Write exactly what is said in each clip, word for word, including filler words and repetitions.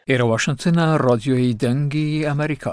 ئێرە واشنگتنە ڕادیۆی دەنگی ئەمریکا.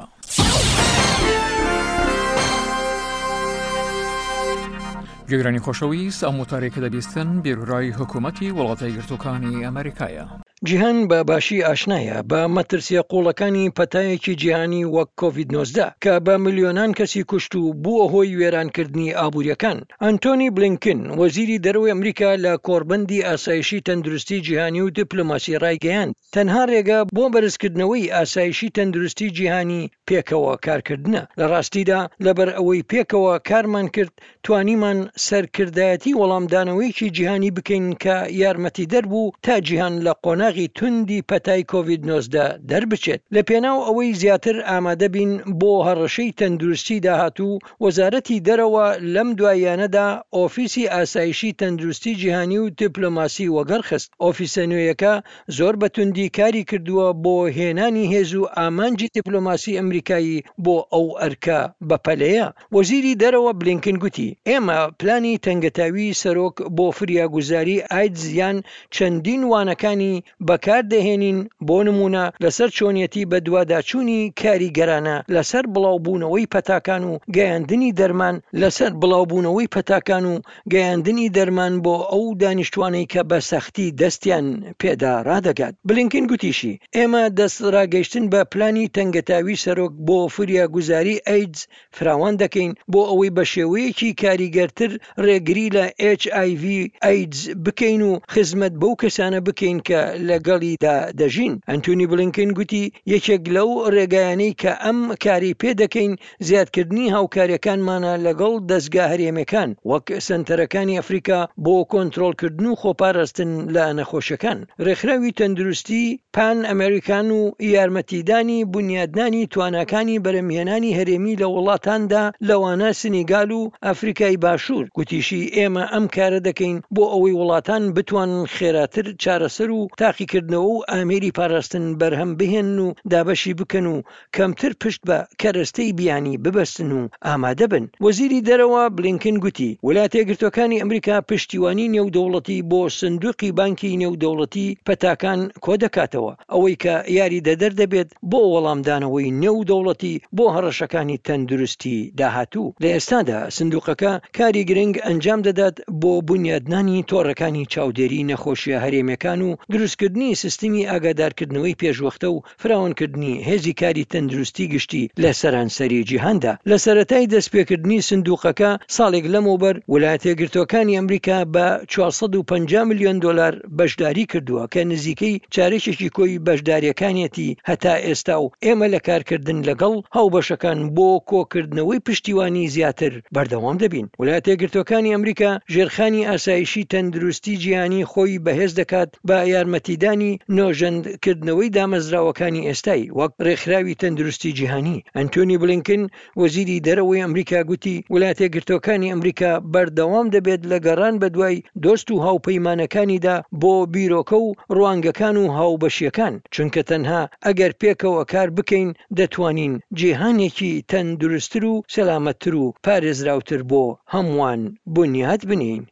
گوێگرانی خۆشەویست، ئەم وتارێکە دەبیستن بیرڕای حکوومەتی وڵاتە یەکگرتووەکانی ئەمریکایە. جیهان بە باشی ئاشنایە بە مەترسیە قوڵەکانی پەتایەکی جیهانی وەک کۆڤید نۆزدە کە بە ملیۆنان کەسی کوشت و بووە هۆی وێرانکردنی ئابوووریەکان. ئەنتۆنی بلینکن وەزیری دەرەوەی ئەمریکا لە کۆڕبەندی ئاسایشی تەندروستی جیهانی و دیپلۆماسی ڕایگەیاند تەنها ڕێگە بۆ بەرزکردنەوەی ئاسایشی تەندروستی جیهانی پێکەوە کارکردنە. لە ڕاستیدا لەبەر ئەوەی پێکەوە کارمان کرد توانیمان سەرکردایەتی وەڵامدانەوەیکی جیهانی بکەین کە یارمەتی دەربوو تا جیهان لە قۆناغی توندی پەتای کۆڤید نۆزدە دەربچێت. لە پێناو ئەوەی زیاتر ئامادە بین بۆ هەڕەشەی تەندروستی داهاتوو، وەزارەتی دەرەوە لەم دواییانەدا ئۆفیسی ئاسایشی تەندروستی جیهانی و دیپلۆماسی وەگەڕخست. ئۆفیسە نوێیەکە زۆر بەتوندی کاری کردووە بۆ هێنانی هێز و ئامانجی دیپلۆماسی ئەمریکایی بۆ ئەو ئەرکە بەپەلەیە. وەزیری دەرەوە بلینکن گوتی: ئێمە پلانی تەنگەتاوی سەرۆک بۆ فریاگوزاری ئایدز یان چەندین وانەکانی بەکاردەهێنین، بۆ نمونە لەسەر چۆنیەتی بە دوواداچوونی کاریگەرانە، لەسەر بڵاوبوونەوەی پەتاکان و گەیاندنی دەرمان، لەسەر بڵاوبوونەوەی پەتاکان و گەیاندنی دەرمان بۆ ئەو دانیشتوانەی کە بە سەختی دەستیان پێدا ڕادەگات. بلینکن گوتیشی: ئێمە دەست ڕاگەیشتن بە پلانی تەنگەتاوی سەرۆک بۆ فریاگوزاری ئایدز فراوان دەکەین بۆ ئەوەی بە شێوەیەکی کاریگەرتر ڕێگری لە ئێچ ئای ڤی ئایدز بکەین و خزمەت بەو کەسانە بکەین کە لەگەڵیدا دەژین. ئەنتۆنی بلینکن گوتی یەکێک لەو ڕێگایانەی کە ئەم کاری پێ دەکەین زیادکردنی هاوکاریەکانمانە لەگەڵ دەستگا هەرێمیەکان وەک سەنتەرەکانی ئەفریقا بۆ کۆنتڕۆڵکردن و خۆپاراستن لە نەخۆشەکان. ڕێکخراوی تەندروستی پان ئەمریکان و یارمەتیدانی بنیادنانی تواناکانی بەرەمهێنانی هەرێمی لە وڵاتاندا لەوانە سنیگال و ئەفریقای باشوور. گوتیشی ئێمە ئەم کارە دەکەین بۆ ئەوەی وڵاتان بتوانن خێراتر چارەسەر و تاقیکردنەوە و ئامێری پاراستن بەرهەم بهێن و دابەشی بکەن و کەمتر پشت بە کەرەستەی بیانی ببەستن و ئامادە بن. وەزیری دەرەوە بلینکن گوتی وڵاتە یەکگرتووەکانی ئەمریکا پشتیوانی نێودەوڵەتی بۆ سندوقی بانکی نێودەوڵەتی پەتاکان کۆ دەکاتەوە، ئەوەی کە یاری دەدەر دەبێت بۆ وەڵامدانەوەی نێودەوڵەتی بۆ هەڕەشەکانی تەندروستی داهاتوو. لە ئێستادا سندوقەکە کاری گرنگ ئەنجام دەدات بۆ بنیادنانی تۆڕەکانی چاودێری نەخۆشیە هەرێمیەکان و دروستکردنی سیستمی ئاگادارکردنەوەی پێشوەختە و فراوانکردنی هێزی کاری تەندروستی گشتی لە سەرانسەری جیهاندا. لە سەرەتای دەستپێکردنی سندوقەکە ساڵێک لەمەوبەر ویلایەتە یەکگرتووەکانی ئەمریکا بە چوارسەد و پەنجا ملیۆن دۆلار بەشداری کردووە کە نزیکەی چارەکێکی کۆی بەشداریەکانیەتی هەتا ئێستا و ئێمە لە کارکردن لەگەڵ هاوبەشەکان بۆ کۆکردنەوەی پشتیوانی زیاتر بەردەوام دەبین. ویلایەتە یەکگرتووەکانی ئەمریکا ژێرخانی ئاسایشی تەندروستی جیهانی خۆی بەهێز دەکات بە یارمەتیدانی نۆژەندکردنەوەی دامەزراوەکانی ئێستایی وەک ڕێکخراوی تەندروستی جیهانی. ئەنتۆنی بلینکن وەزیری دەرەوەی ئەمریکا گوتی ویلایەتە یەکگرتووەکانی ئەمریکا بەردەوام دەبێت لە گەڕان بە دوای دۆست و هاوپەیمانەکانیدا بۆ بیرۆکە و ڕوانگەکان و هاوبەشیەکان، چونکە تەنها ئەگەر پێکەوە کار بکەین دەتوانین جیهانێکی تەندروستتر و سەلامەتتر و پارێزراوتر بۆ هەمووان بنیاد بنین.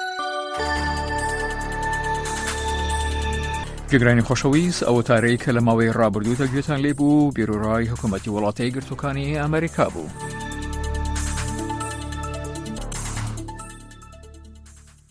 گوێگرانی خۆشەویست، ئەو وتارەی کە لە ماوەی ڕابردوودا گوێتان لێبوو بیرڕای حکوومەتی وڵاتە یەکگرتووەکانی ئەمریکا بوو.